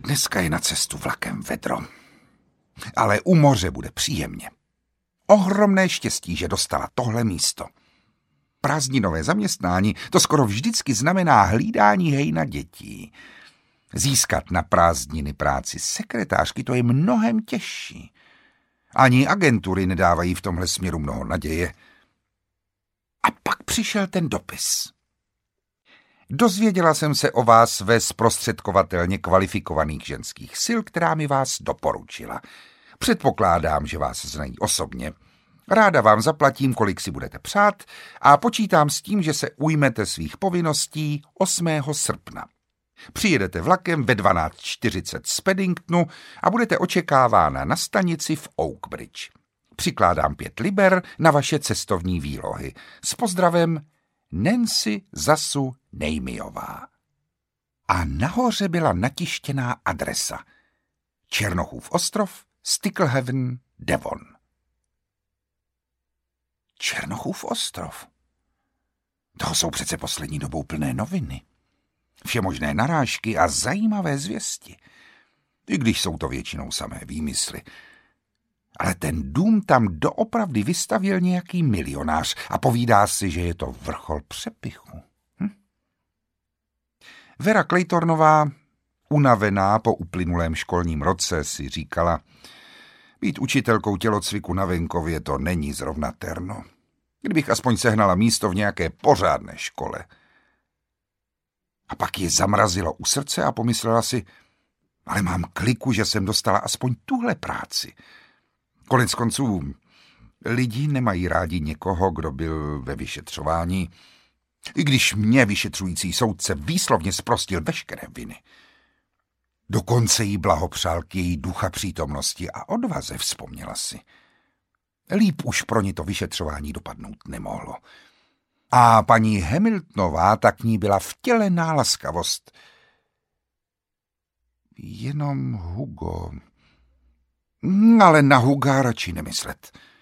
Dneska je na cestu vlakem vedro. Ale u moře bude příjemně. Ohromné štěstí, že dostala tohle místo. Prázdninové zaměstnání to skoro vždycky znamená hlídání hejna dětí. Získat na prázdniny práci sekretářky, to je mnohem těžší. Ani agentury nedávají v tomhle směru mnoho naděje. A pak přišel ten dopis. Dozvěděla jsem se o vás ve zprostředkovatelně kvalifikovaných ženských sil, která mi vás doporučila. Předpokládám, že vás znají osobně. Ráda vám zaplatím, kolik si budete přát a počítám s tím, že se ujmete svých povinností 8. srpna. Přijedete vlakem ve 12:40 z Paddingtonu a budete očekávána na stanici v Oakbridge. Přikládám 5 liber na vaše cestovní výlohy. S pozdravem Nancy Zasu Nejmiová. A nahoře byla natištěná adresa. Černochův ostrov, Sticklehaven, Devon. Černochův ostrov. Toho jsou přece poslední dobou plné noviny. Všemožné narážky a zajímavé zvěsti. I když jsou to většinou samé výmysly. Ale ten dům tam doopravdy vystavěl nějaký milionář a povídá si, že je to vrchol přepichu. Vera Claytonová, unavená po uplynulém školním roce, si říkala, být učitelkou tělocviku na venkově to není zrovna terno. Kdybych aspoň sehnala místo v nějaké pořádné škole. A pak ji zamrazilo u srdce a pomyslela si, ale mám kliku, že jsem dostala aspoň tuhle práci. Konec konců, lidi nemají rádi někoho, kdo byl ve vyšetřování, i když mě vyšetřující soudce výslovně zprostil veškeré viny. Dokonce jí blahopřál k její ducha přítomnosti a odvaze, vzpomněla si. Líp už pro ně to vyšetřování dopadnout nemohlo. A paní Hamiltonová tak ní byla vtělená laskavost. Jenom Hugo. Ale na Huga radši nemyslet.